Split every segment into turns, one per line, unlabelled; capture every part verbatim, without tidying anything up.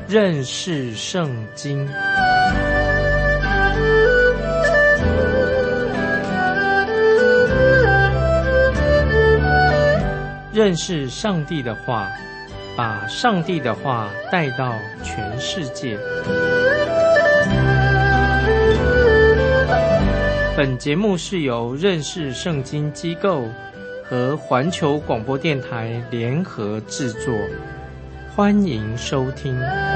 认识圣经。认识上帝的话，把上帝的话带到全世界。本节目是由认识圣经机构和环球广播电台联合制作，欢迎收听。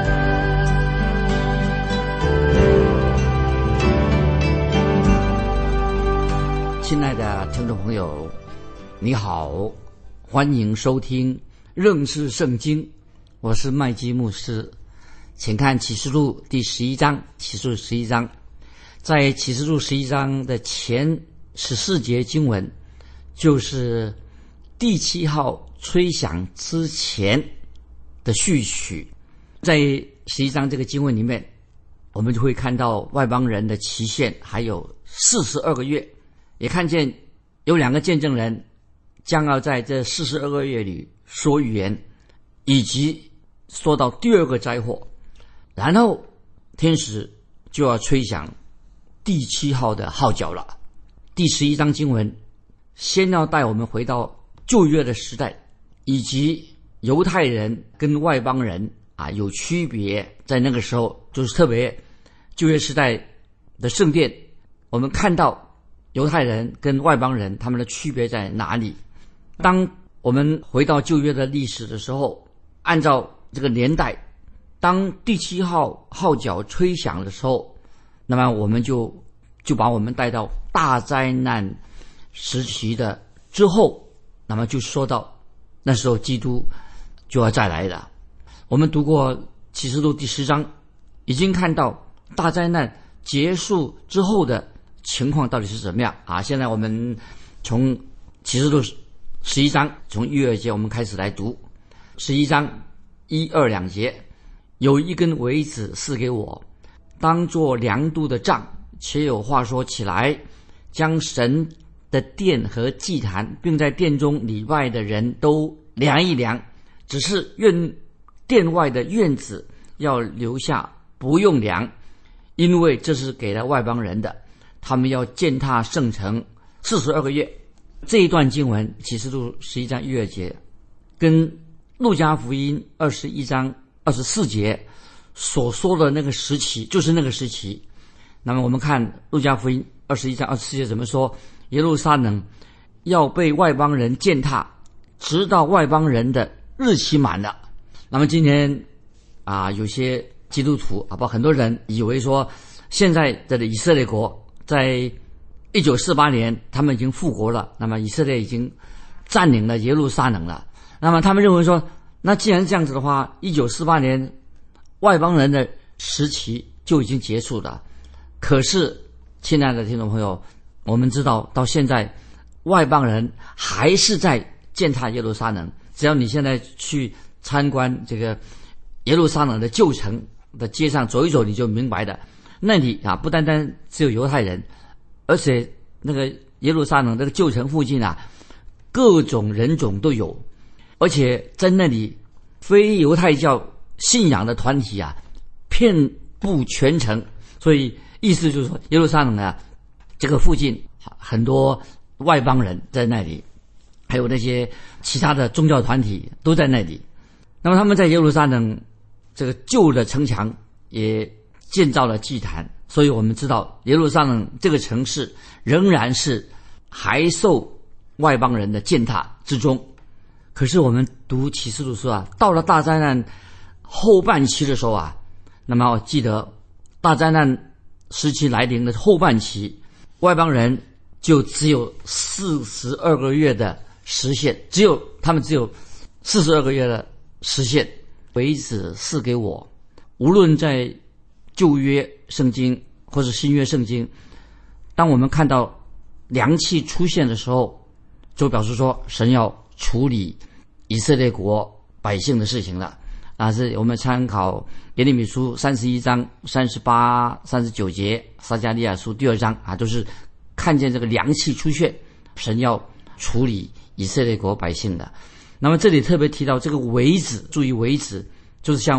亲爱的听众朋友，你好，欢迎收听认识圣经，我是麦基牧师。请看启示录第十一章，启示录十一章，在启示录十一章的前十四节经文，就是第七号吹响之前的序曲。在十一章这个经文里面，我们就会看到外邦人的期限还有四十二个月，也看见有两个见证人将要在这四十二个月里说预言，以及说到第二个灾祸，然后天使就要吹响第七号的号角了。第十一章经文先要带我们回到旧约的时代，以及犹太人跟外邦人啊有区别。在那个时候，就是特别旧约时代的圣殿，我们看到犹太人跟外邦人他们的区别在哪里。当我们回到旧约的历史的时候，按照这个年代，当第七号号角吹响的时候，那么我们就就把我们带到大灾难时期的之后，那么就说到那时候基督就要再来了。我们读过启示录第十章，已经看到大灾难结束之后的情况到底是怎么样啊？现在我们从启示录十一章，从一二节我们开始来读。十一章一二两节，有一根苇子赐给我，当作量度的杖，且有话说起来，将神的殿和祭坛，并在殿中里外的人都量一量，只是院殿外的院子要留下，不用量，因为这是给了外邦人的，他们要践踏圣城四十二个月。这一段经文启示录十一章一二节，跟路加福音二十一章二十四节所说的那个时期就是那个时期。那么我们看路加福音二十一章二十四节怎么说，耶路撒冷要被外邦人践踏，直到外邦人的日期满了。那么今天啊，有些基督徒啊，包括很多人以为说现在的以色列国在一九四八年他们已经复国了，那么以色列已经占领了耶路撒冷了。那么他们认为说，那既然这样子的话，一九四八年外邦人的时期就已经结束了。可是亲爱的听众朋友，我们知道到现在外邦人还是在践踏耶路撒冷。只要你现在去参观这个耶路撒冷的旧城的街上走一走，你就明白的。那里啊，不单单只有犹太人，而且那个耶路撒冷这个旧城附近啊，各种人种都有，而且在那里非犹太教信仰的团体啊，遍布全城。所以意思就是说，耶路撒冷啊，这个附近很多外邦人在那里，还有那些其他的宗教团体都在那里。那么他们在耶路撒冷这个旧的城墙也建造了祭坛，所以我们知道耶路撒冷这个城市仍然是还受外邦人的践踏之中。可是我们读启示录说啊，到了大灾难后半期的时候啊，那么我记得大灾难时期来临的后半期，外邦人就只有四十二个月的时限，只有他们只有四十二个月的时限。为子赐给我，无论在旧约圣经或是新约圣经，当我们看到凉气出现的时候，就表示说神要处理以色列国百姓的事情了。啊，是我们参考耶利米书三十一章三十八、三十九节，撒迦利亚书第二章啊，都是看见这个凉气出现，神要处理以色列国百姓的。那么这里特别提到这个苇子，注意苇子就是像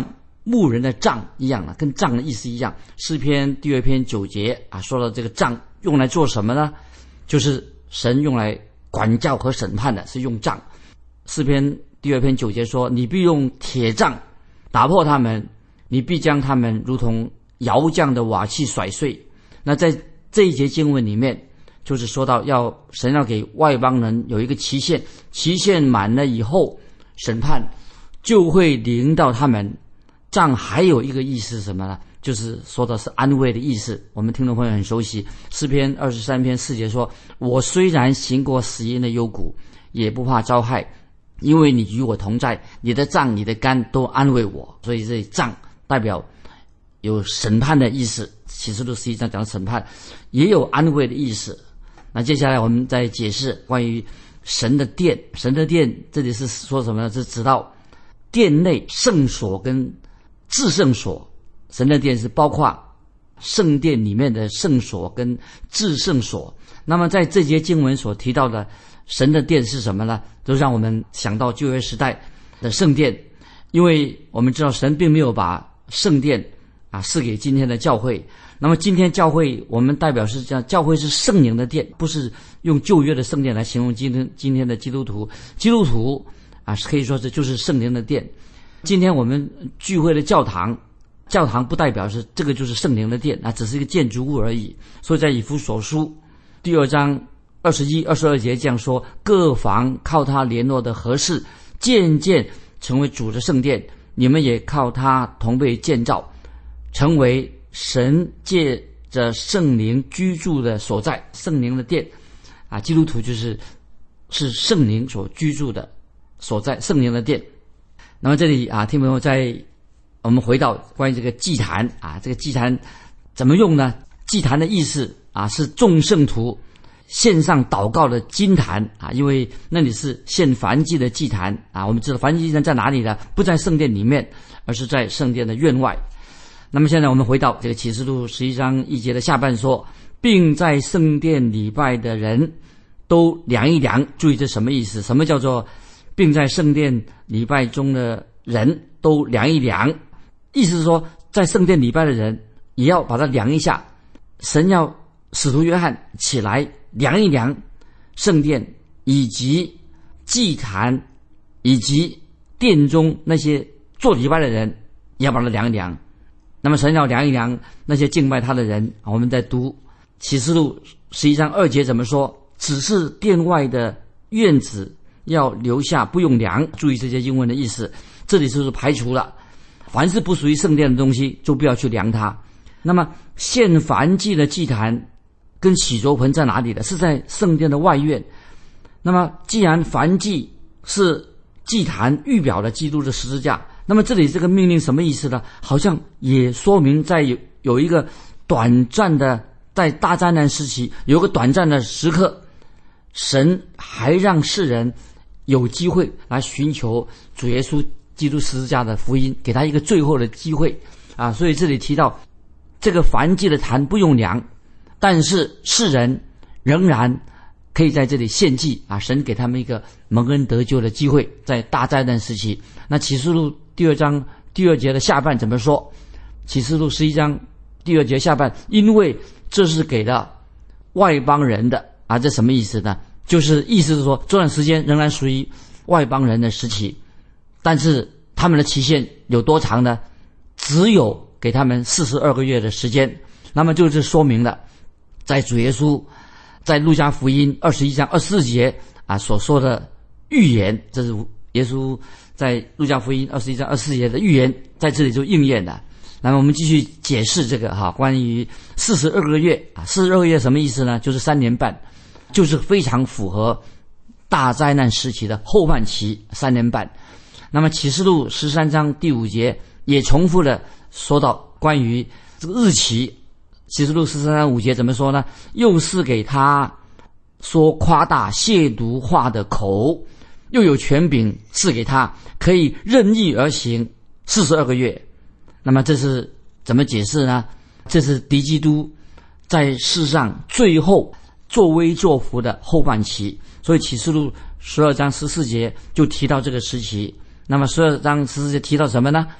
牧人的杖一样了，跟杖的意思一样。诗篇第二篇九节啊，说到这个杖用来做什么呢？就是神用来管教和审判的，是用杖。诗篇第二篇九节说：“你必用铁杖打破他们，你必将他们如同窑匠的瓦器甩碎。”那在这一节经文里面，就是说到要神要给外邦人有一个期限，期限满了以后，审判就会临到他们。杖还有一个意思是什么呢？就是说的是安慰的意思。我们听众朋友很熟悉，诗篇二十三篇四节说：“我虽然行过死荫的幽谷，也不怕遭害，因为你与我同在，你的杖你的竿都安慰我。”所以这里杖代表有审判的意思，启示录十一章讲审判，也有安慰的意思。那接下来我们再解释关于神的殿。神的殿这里是说什么呢？是指到殿内圣所跟至圣所。神的殿是包括圣殿里面的圣所跟至圣所。那么在这节经文所提到的神的殿是什么呢？都让我们想到旧约时代的圣殿，因为我们知道神并没有把圣殿啊赐给今天的教会。那么今天教会我们代表是这样，教会是圣灵的殿，不是用旧约的圣殿来形容今天今天的基督徒。基督徒啊可以说是就是圣灵的殿。今天我们聚会的教堂，教堂不代表是这个就是圣灵的殿啊，只是一个建筑物而已。所以在以弗所书第二章二十一、二十二节这样说：各房靠他联络的合适，渐渐成为主的圣殿，你们也靠他同被建造，成为神借着圣灵居住的所在，圣灵的殿啊，基督徒就是是圣灵所居住的所在，圣灵的殿。那么这里啊，听朋友在我们回到关于这个祭坛啊，这个祭坛怎么用呢？祭坛的意思啊，是众圣徒献上祷告的金坛啊，因为那里是献燔祭的祭坛啊。我们知道燔祭祭坛在哪里呢？不在圣殿里面，而是在圣殿的院外。那么现在我们回到这个启示录十一章一节的下半说，并在圣殿礼拜的人都量一量。注意这什么意思？什么叫做并在圣殿礼拜中的人都量一量？意思是说，在圣殿礼拜的人也要把它量一下。神要使徒约翰起来量一量圣殿以及祭坛以及殿中那些做礼拜的人，也要把它量一量。那么神要量一量那些敬拜他的人。我们在读启示录十一章二节怎么说？只是殿外的院子要留下，不用量。注意这些英文的意思，这里就是排除了凡是不属于圣殿的东西就不要去量它。那么献燔祭的祭坛跟洗濯盆在哪里呢？是在圣殿的外院。那么既然燔祭是祭坛预表了基督的十字架，那么这里这个命令什么意思呢？好像也说明在有有一个短暂的，在大灾难时期有个短暂的时刻，神还让世人有机会来寻求主耶稣基督十字架的福音，给他一个最后的机会啊！所以这里提到这个燔祭的坛不用量，但是世人仍然可以在这里献祭啊！神给他们一个蒙恩得救的机会，在大灾难时期。那启示录第二章第二节的下半怎么说？启示录十一章第二节下半，因为这是给了外邦人的啊！这什么意思呢？就是意思是说，这段时间仍然属于外邦人的时期，但是他们的期限有多长呢？只有给他们四十二个月的时间。那么就是说明了，在主耶稣在路加福音二十一章二十四节啊所说的预言，这是耶稣在路加福音二十一章二十四节的预言，在这里就应验了。那么我们继续解释这个哈，关于四十二个月啊，四十二个月什么意思呢？就是三年半，就是非常符合大灾难时期的后半期三年半。那么启示录十三章第五节也重复了说到关于这个日期。启示录十三章五节怎么说呢？又是给他说夸大亵渎话的口，又有权柄赐给他，可以任意而行四十二个月。那么这是怎么解释呢？这是敌基督在世上最后作威作福的后半期。所以启示录十二章十四节就提到这个时期。那么十二章十四节提到什么呢？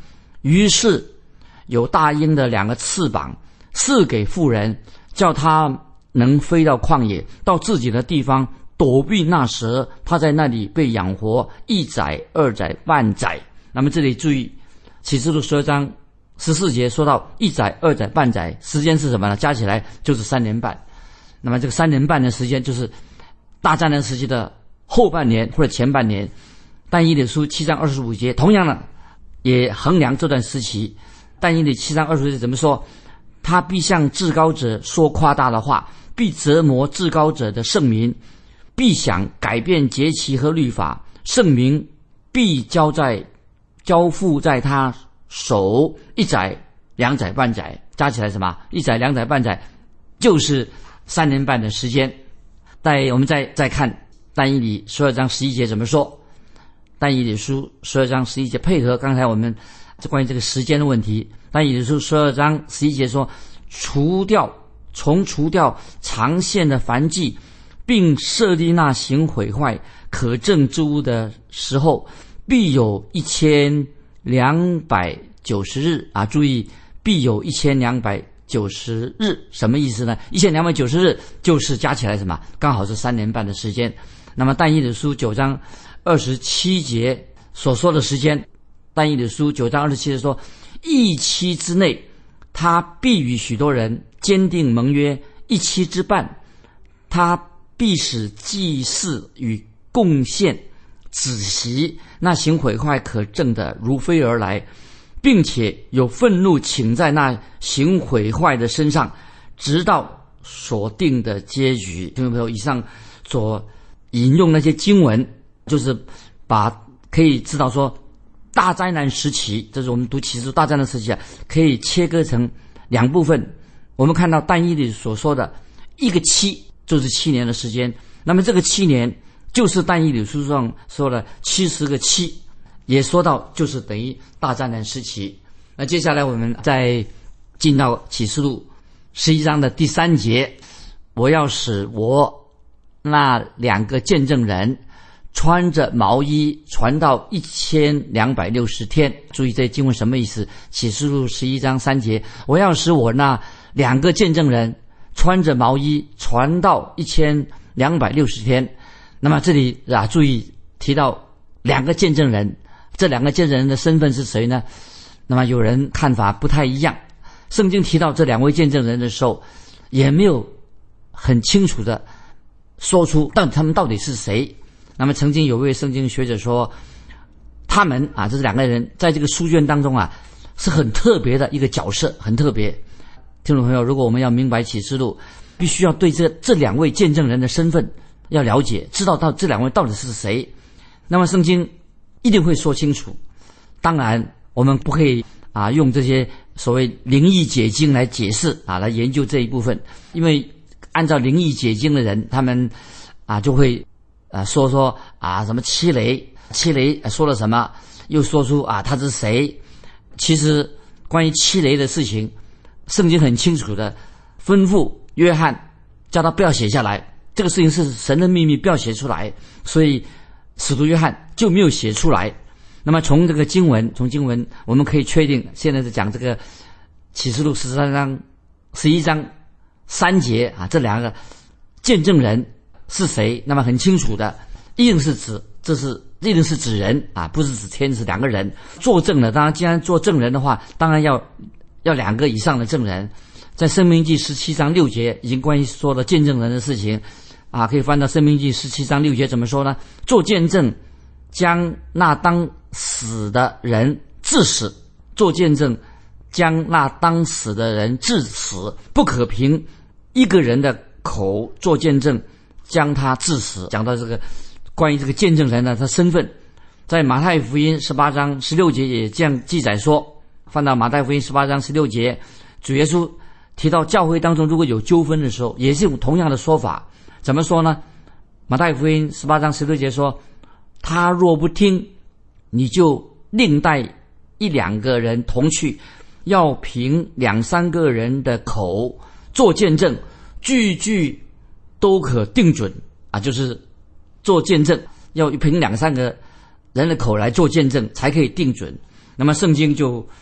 于是有大鹰的两个翅膀赐给妇人，叫他能飞到旷野，到自己的地方躲避那蛇。他在那里被养活一载、二载、半载。那么这里注意，启示录十二章十四节说到一载、二载、半载，时间是什么呢？加起来就是三年半。那么这个三年半的时间就是大灾难时期的后半年或者前半年。但以理书七章二十五节同样的也衡量这段时期。但以理七章二十五节怎么说？他必向至高者说夸大的话，必折磨至高者的圣民，必想改变节期和律法，圣民必交在交付在他手，一载、两载、半载，加起来什么？一载、两载、半载，就是三年半的时间。再我们再再看但以理十二章十一节怎么说？但以理书十二章十一节配合刚才我们关于这个时间的问题。但以理书十二章十一节说，除掉从除掉长线的燔祭，并设立那行毁坏可憎之物的时候，必有一千两百九十日啊！注意，必有一千两百九十日，什么意思呢？一千两百九十日就是加起来什么？刚好是三年半的时间。那么但以理书九章二十七节所说的时间，但以理书九章二十七节说，一期之内，他必与许多人坚定盟约，一期之半，他必使祭祀与贡献止息，那行毁坏可憎的如飞而来，并且有愤怒倾在那行毁坏的身上，直到所定的结局。听众朋友，以上所引用那些经文，就是把可以知道说大灾难时期，这是我们读启示录大灾难时期啊，可以切割成两部分。我们看到但以理所说的一个七就是七年的时间，那么这个七年就是但以理书上说了七十个七，也说到就是等于大灾难时期。那接下来我们再进到启示录十一章的第三节，我要使我那两个见证人穿着毛衣传到一千两百六十天。注意这经文什么意思？启示录十一章三节，我要使我那两个见证人穿着毛衣传到一千两百六十天。那么这里啊，注意提到两个见证人，这两个见证人的身份是谁呢？那么有人看法不太一样，圣经提到这两位见证人的时候，也没有很清楚的说出到底他们到底是谁。那么曾经有位圣经学者说，他们啊，这是两个人在这个书卷当中啊，是很特别的一个角色，很特别。听众朋友，如果我们要明白启示录，必须要对这这两位见证人的身份要了解，知道到这两位到底是谁。那么圣经一定会说清楚。当然我们不可以啊用这些所谓灵异解经来解释啊来研究这一部分，因为按照灵异解经的人，他们啊就会啊说说啊什么七雷七雷说了什么，又说出啊他是谁。其实关于七雷的事情，圣经很清楚的吩咐约翰叫他不要写下来，这个事情是神的秘密，不要写出来，所以使徒约翰就没有写出来。那么从这个经文从经文我们可以确定，现在是讲这个启示录十三章十一章三节啊，这两个见证人是谁？那么很清楚的，一定是指这是一定是指人啊，不是指天使，两个人作证的。当然既然做证人的话，当然要要两个以上的证人。在申命记十七章六节已经关于说了见证人的事情啊，可以翻到申命记十七章六节怎么说呢？做见证将那当死的人致死，做见证将那当死的人致死，不可凭一个人的口做见证将他致死。讲到这个关于这个见证人的他身份，在马太福音十八章十六节也这样记载说，翻到马太福音十八章十六节，主耶稣提到教会当中如果有纠纷的时候，也是用同样的说法。怎么说呢？马太福音十八章十六节说，他若不听，你就另带一两个人同去，要凭两三个人的口做见证，句句都可定准啊，就是做见证要凭两三个人的口来做见证才可以定准。那么圣经就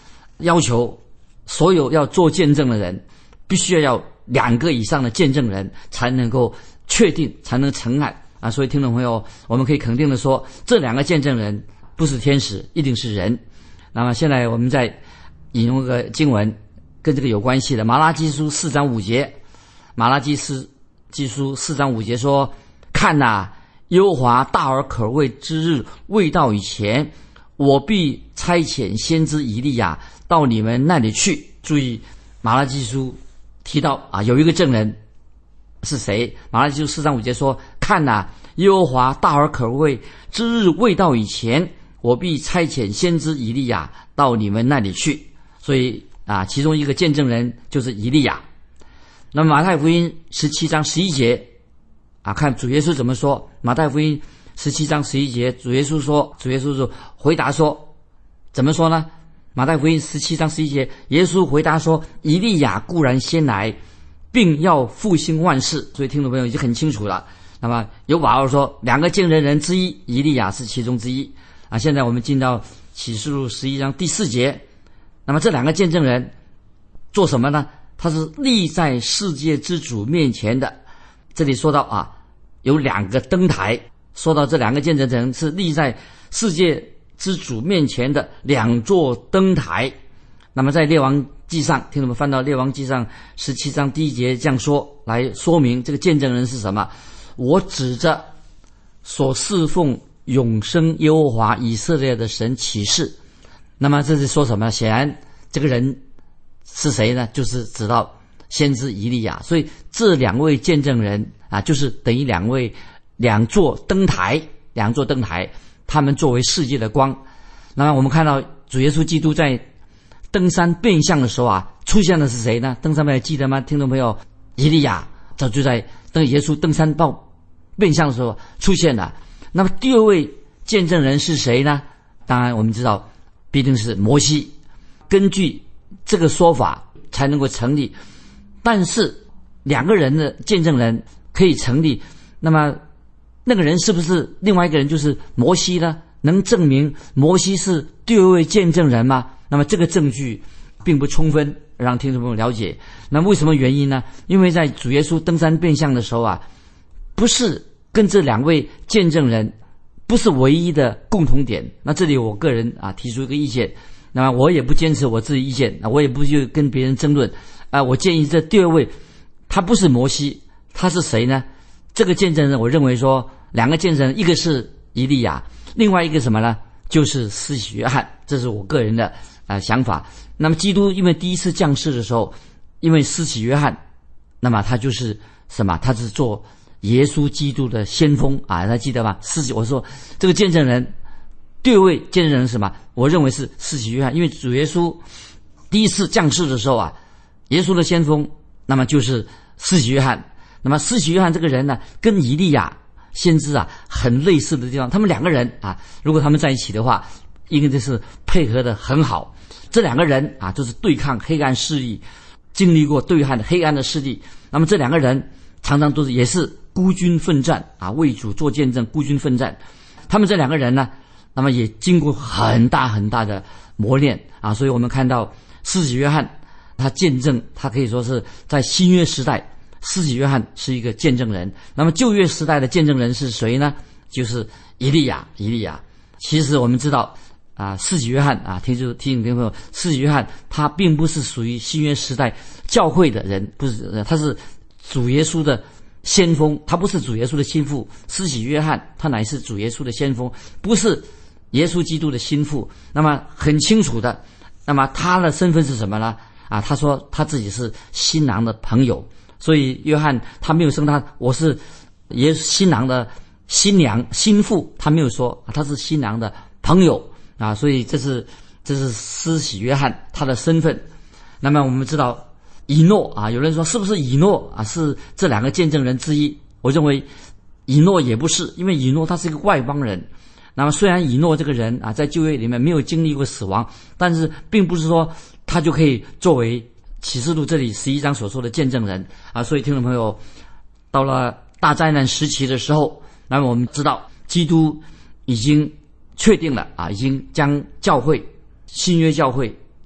要求所有要做见证的人必须要有两个以上的见证人才能够确定，才能成案啊。所以听众朋友，我们可以肯定的说，这两个见证人不是天使，一定是人。那么现在我们再引用一个经文跟这个有关系的，马拉基书四章五节，马拉基书四章五节说，看哪、啊，耶和华大而可畏之日未到以前，我必差遣先知以利亚到你们那里去。注意，马拉基书提到啊，有一个证人是谁？马拉基书四章五节说，看哪、啊，耶和华大而可畏之日未到以前，我必差遣先知以利亚到你们那里去。所以啊，其中一个见证人就是以利亚。那么马太福音十七章十一节啊，看主耶稣怎么说。马太福音十七章十一节，主耶稣说，主耶稣说回答说，怎么说呢？马太福音十七章十一节，耶稣回答说，以利亚固然先来，并要复兴万事。所以听众朋友已经很清楚了。那么有把握说，两个见证人之一，以利亚是其中之一啊。现在我们进到启示录十一章第四节，那么这两个见证人做什么呢？他是立在世界之主面前的。这里说到啊，有两个灯台，说到这两个见证人是立在世界之主面前的两座灯台。那么在列王记上，听众们翻到列王记上十七章第一节这样说，来说明这个见证人是什么。我指着所侍奉永生耶和华以色列的神起誓。那么这是说什么？显然这个人是谁呢？就是指到先知以利亚。所以这两位见证人啊，就是等于两位两座灯台，两座灯台，他们作为世界的光。那么我们看到主耶稣基督在登山变相的时候啊，出现的是谁呢？登山朋友记得吗？听众朋友，以利亚早就在登耶稣登山报变相的时候出现了。那么第二位见证人是谁呢？当然我们知道必定是摩西。根据这个说法才能够成立，但是两个人的见证人可以成立，那么那个人是不是另外一个人就是摩西呢？能证明摩西是第二位见证人吗？那么这个证据并不充分让听众朋友了解。那为什么原因呢？因为在主耶稣登山变相的时候啊，不是跟这两位见证人不是唯一的共同点。那这里我个人啊提出一个意见，那么我也不坚持我自己意见，我也不去跟别人争论啊。我建议这第二位他不是摩西，他是谁呢？这个见证人我认为说两个见证人，一个是以利亚，另外一个什么呢？就是施洗约翰。这是我个人的啊、呃、想法。那么基督因为第一次降世的时候，因为施洗约翰，那么他就是什么？他是做耶稣基督的先锋啊，大家记得吧？施洗，我说这个见证人，第二位见证人是什么？我认为是施洗约翰，因为主耶稣第一次降世的时候啊，耶稣的先锋，那么就是施洗约翰。那么施洗约翰这个人呢，跟以利亚先知啊很类似的地方，他们两个人啊，如果他们在一起的话，应该就是配合的很好。这两个人啊，就是对抗黑暗势力，经历过对抗的黑暗的势力。那么这两个人常常都是也是孤军奋战啊，为主做见证，孤军奋战。他们这两个人呢，那么也经过很大很大的磨练啊，所以我们看到施洗约翰他见证，他可以说是在新约时代，施洗约翰是一个见证人。那么旧约时代的见证人是谁呢？就是以利亚。以利亚其实我们知道啊，施洗约翰啊，提出提醒听众朋友，施洗约翰他并不是属于新约时代教会的人，不是，他是主耶稣的先锋，他不是主耶稣的心腹。施洗约翰他乃是主耶稣的先锋，不是耶稣基督的心腹。那么很清楚的，那么他的身份是什么呢？啊，他说他自己是新郎的朋友。所以约翰他没有称他我是耶稣新郎的新娘心腹，他没有说他是新郎的朋友啊。所以这是这是施洗约翰他的身份。那么我们知道以诺啊，有人说是不是以诺啊是这两个见证人之一？我认为以诺也不是，因为以诺他是一个外邦人。那么虽然以诺这个人啊在旧约里面没有经历过死亡，但是并不是说他就可以作为启示录这里十一章所说的见证人啊。所以听众朋友，到了大灾难时期的时候，那么我们知道基督已经确定了啊，已经将教会新约教会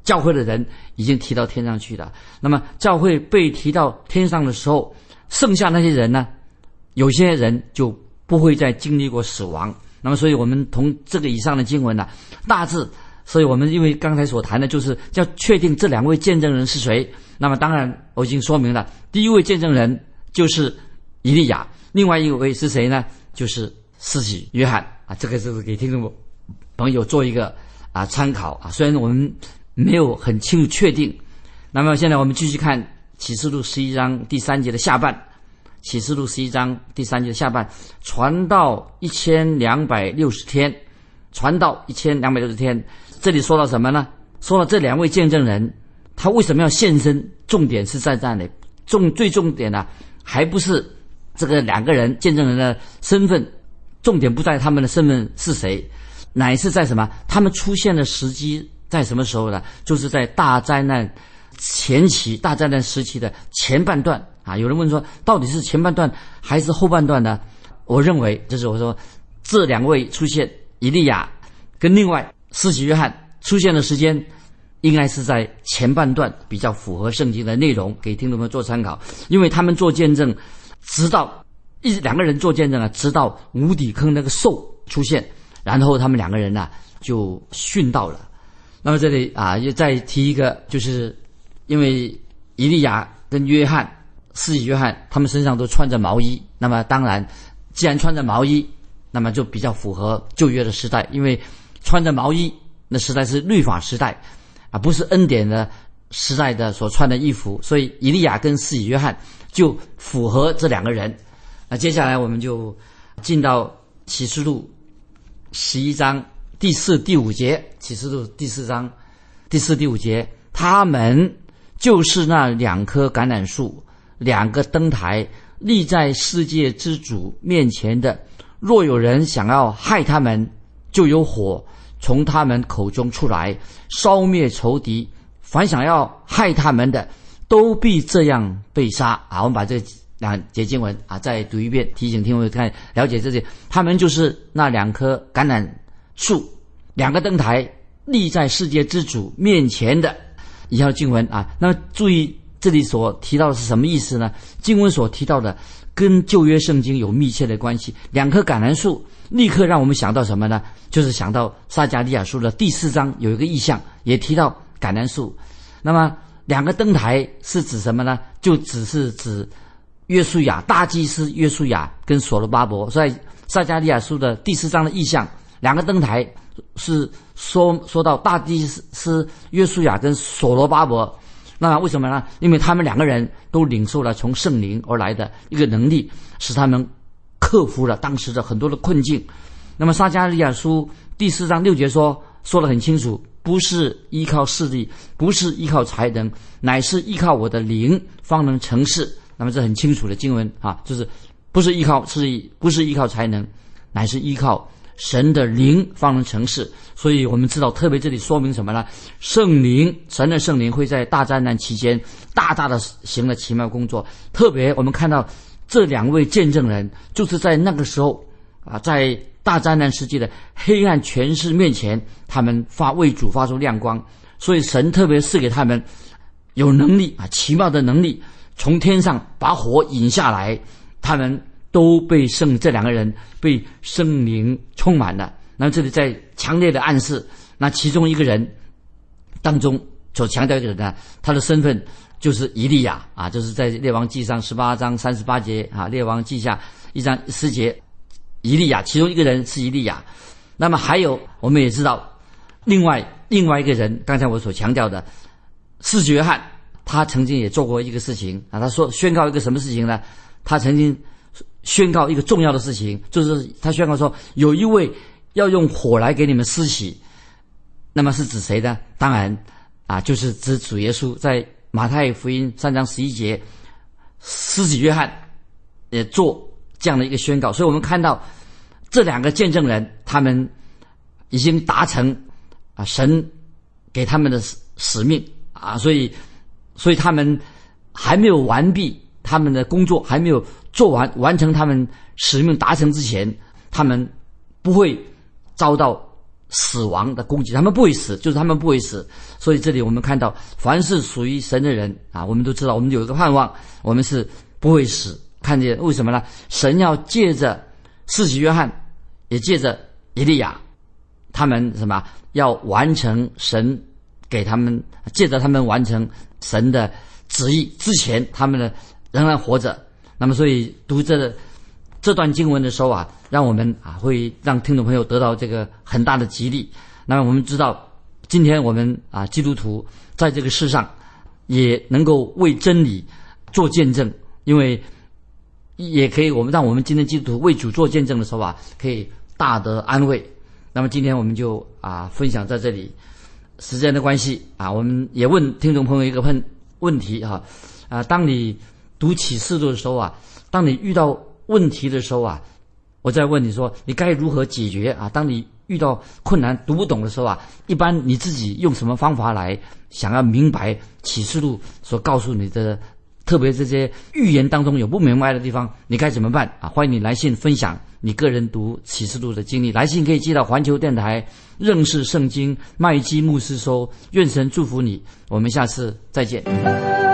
教会的人已经提到天上去了。那么教会被提到天上的时候，剩下那些人呢，有些人就不会再经历过死亡。那么所以我们从这个以上的经文呢，大致，所以我们因为刚才所谈的就是要确定这两位见证人是谁。那么当然我已经说明了，第一位见证人就是以利亚，另外一位是谁呢？就是施洗约翰啊。这个是给听众朋友做一个啊参考啊，虽然我们没有很清楚确定。那么现在我们继续看启示录十一章第三节的下半。启示录十一章第三节的下半，传道一千两百六十天，传道一千两百六十天。这里说到什么呢？说到这两位见证人，他为什么要现身？重点是在这里，重最重点呢、啊，还不是这个两个人见证人的身份，重点不在他们的身份是谁，乃是在什么？他们出现的时机在什么时候呢？就是在大灾难前期，大灾难时期的前半段啊。有人问说，到底是前半段还是后半段呢？我认为，就是我说这两位出现，以利亚跟另外施洗约翰出现的时间，应该是在前半段，比较符合圣经的内容，给听众们做参考。因为他们做见证，直到一两个人做见证啊，直到无底坑那个兽出现，然后他们两个人呢、啊、就殉道了。那么这里啊，又再提一个，就是因为以利亚跟约翰、施洗约翰他们身上都穿着毛衣，那么当然，既然穿着毛衣，那么就比较符合旧约的时代，因为穿着毛衣那时代是律法时代啊，不是恩典的时代的所穿的衣服，所以以利亚跟施洗约翰就符合这两个人。那接下来我们就进到启示录十一章第四、第五节。启示录第四章第四、第五节，他们就是那两棵橄榄树，两个灯台，立在世界之主面前的。若有人想要害他们，就有火从他们口中出来，烧灭仇敌。凡想要害他们的，都必这样被杀。啊，我们把这两节经文啊再读一遍，提醒听众看了解这些。他们就是那两棵橄榄树，两个灯台，立在世界之主面前的。以下的经文啊，那么注意这里所提到的是什么意思呢？经文所提到的跟旧约圣经有密切的关系。两棵橄榄树立刻让我们想到什么呢？就是想到撒迦利亚书的第四章有一个意象，也提到橄榄树。那么两个灯台是指什么呢？就只是指约书亚，大祭司约书亚跟所罗巴伯。在撒迦利亚书的第四章的意象，两个灯台是说说到大祭司约书亚跟所罗巴伯。那为什么呢？因为他们两个人都领受了从圣灵而来的一个能力，使他们克服了当时的很多的困境。那么撒迦利亚书第四章六节说说得很清楚，不是依靠势力，不是依靠才能，乃是依靠我的灵方能成事。那么这很清楚的经文啊，就是不是依靠势力，不是依靠才能，乃是依靠神的灵方能成事。所以我们知道，特别这里说明什么呢？圣灵，神的圣灵会在大灾难期间大大的行了奇妙工作。特别我们看到这两位见证人，就是在那个时候啊，在大灾难世界的黑暗权势面前，他们发为主发出亮光。所以神特别赐给他们有能力啊，奇妙的能力，从天上把火引下来，他们都被圣这两个人被圣灵充满了。那么这里在强烈的暗示，那其中一个人当中所强调一个人呢，他的身份就是以利亚啊，就是在列王记上十八章三十八节啊，列王记下一章十节，以利亚其中一个人是以利亚。那么还有我们也知道，另外另外一个人，刚才我所强调的施洗约翰，他曾经也做过一个事情啊，他说宣告一个什么事情呢？他曾经宣告一个重要的事情，就是他宣告说，有一位要用火来给你们施洗。那么是指谁呢？当然啊，就是指主耶稣。在马太福音三章十一节，施洗约翰也做这样的一个宣告。所以我们看到这两个见证人，他们已经达成啊神给他们的使命啊，所以所以他们还没有完毕他们的工作，还没有做完完成他们使命达成之前，他们不会遭到死亡的攻击，他们不会死，就是他们不会死。所以这里我们看到，凡是属于神的人啊，我们都知道，我们有一个盼望，我们是不会死。看见为什么呢？神要借着施洗约翰，也借着以利亚，他们什么要完成神给他们，借着他们完成神的旨意之前，他们呢仍然活着。那么所以读这这段经文的时候啊，让我们啊会让听众朋友得到这个很大的激励。那么我们知道，今天我们啊基督徒在这个世上也能够为真理做见证，因为也可以我们让我们今天基督徒为主做见证的时候啊，可以大得安慰。那么今天我们就啊分享在这里，时间的关系啊，我们也问听众朋友一个问问题哈啊，当你读启示录的时候啊，当你遇到问题的时候啊，我再问你说你该如何解决啊？当你遇到困难读不懂的时候啊，一般你自己用什么方法来想要明白启示录所告诉你的，特别这些预言当中有不明白的地方，你该怎么办啊？欢迎你来信分享你个人读启示录的经历，来信可以寄到环球电台认识圣经麦基牧师收。愿神祝福你，我们下次再见。